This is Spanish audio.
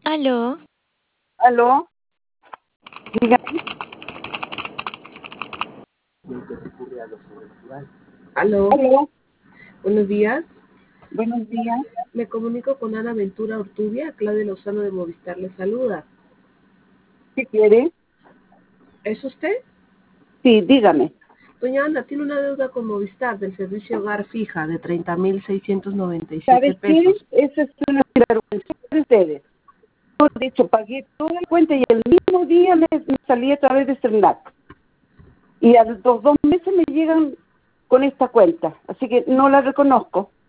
Aló, ¿Aló? Dígame. Aló, ¿Aló? buenos días. Buenos días. Me comunico con Ana Ventura Ortubia. Claudia Lozano de Movistar le saluda. ¿Qué quiere? ¿Es usted? Sí, dígame. Doña Ana, tiene una deuda con Movistar del servicio hogar fija de 30.697 ¿Sabes qué? pesos. Esa es una vergüenza de ustedes. Yo, de hecho, pagué toda la cuenta y el mismo día me salí a través de Cernac. Y a los 2 meses me llegan con esta cuenta. Así que no la reconozco.